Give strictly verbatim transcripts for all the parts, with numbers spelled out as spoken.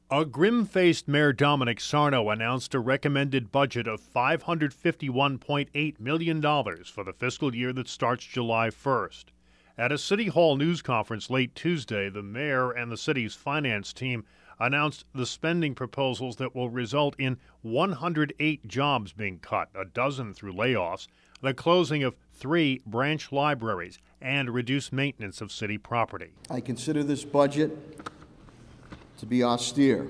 A grim-faced Mayor Dominic Sarno announced a recommended budget of five hundred fifty-one point eight million dollars for the fiscal year that starts July first. At a City Hall news conference late Tuesday, the mayor and the city's finance team announced the spending proposals that will result in one hundred eight jobs being cut, a dozen through layoffs, the closing of three branch libraries, and reduced maintenance of city property. I consider this budget to be austere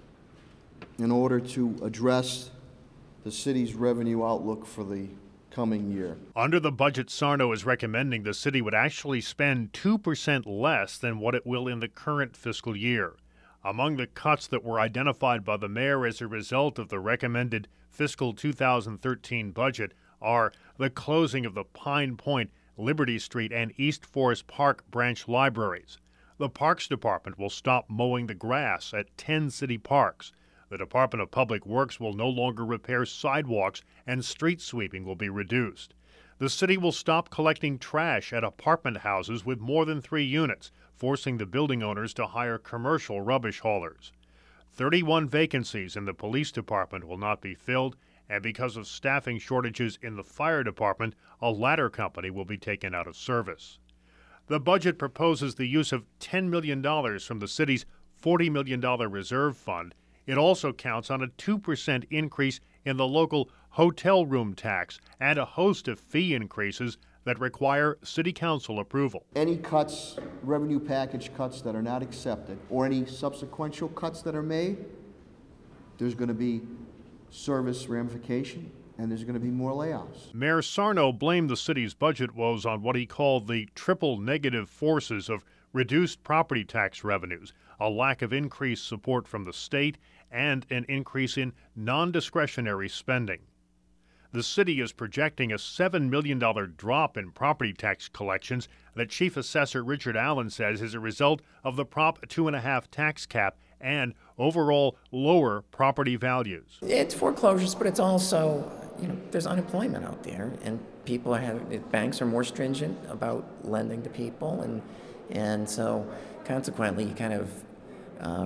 in order to address the city's revenue outlook for the coming year. Under the budget, Sarno is recommending the city would actually spend two percent less than what it will in the current fiscal year. Among the cuts that were identified by the mayor as a result of the recommended fiscal two thousand thirteen budget are the closing of the Pine Point, Liberty Street, and East Forest Park branch libraries. The Parks Department will stop mowing the grass at ten city parks. The Department of Public Works will no longer repair sidewalks, and street sweeping will be reduced. The city will stop collecting trash at apartment houses with more than three units, forcing the building owners to hire commercial rubbish haulers. thirty-one vacancies in the police department will not be filled, and because of staffing shortages in the fire department, a ladder company will be taken out of service. The budget proposes the use of ten million dollars from the city's forty million dollars reserve fund. It also counts on a two percent increase in the local hotel room tax and a host of fee increases that require city council approval. Any cuts, revenue package cuts that are not accepted, or any subsequent cuts that are made, there's going to be service ramification, and there's going to be more layoffs. Mayor Sarno blamed the city's budget woes on what he called the triple negative forces of reduced property tax revenues, a lack of increased support from the state, and an increase in non-discretionary spending. The city is projecting a seven million dollars drop in property tax collections that Chief Assessor Richard Allen says is a result of the Prop two and a half tax cap and overall lower property values. It's foreclosures, but it's also, you know, there's unemployment out there, and people are having, banks are more stringent about lending to people, and and so consequently, you kind of uh,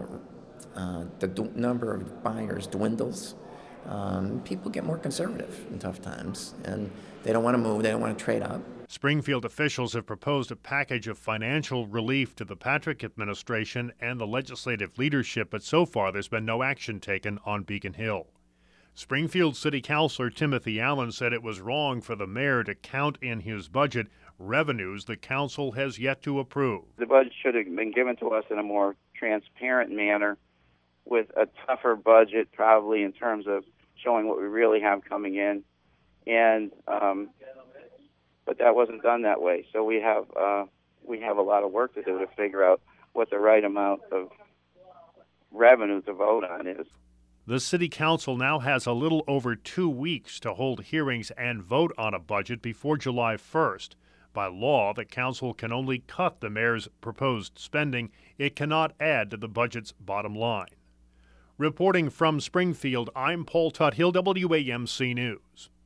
uh, the d- number of buyers dwindles. Um, people get more conservative in tough times, and they don't want to move, they don't want to trade up. Springfield officials have proposed a package of financial relief to the Patrick administration and the legislative leadership, but so far there's been no action taken on Beacon Hill. Springfield City Councilor Timothy Allen said it was wrong for the mayor to count in his budget revenues the council has yet to approve. The budget should have been given to us in a more transparent manner with a tougher budget, probably in terms of showing what we really have coming in. And um, but that wasn't done that way. So we have uh, we have a lot of work to do to figure out what the right amount of revenue to vote on is. The city council now has a little over two weeks to hold hearings and vote on a budget before July first. By law, the council can only cut the mayor's proposed spending. It cannot add to the budget's bottom line. Reporting from Springfield, I'm Paul Tuthill, W A M C News.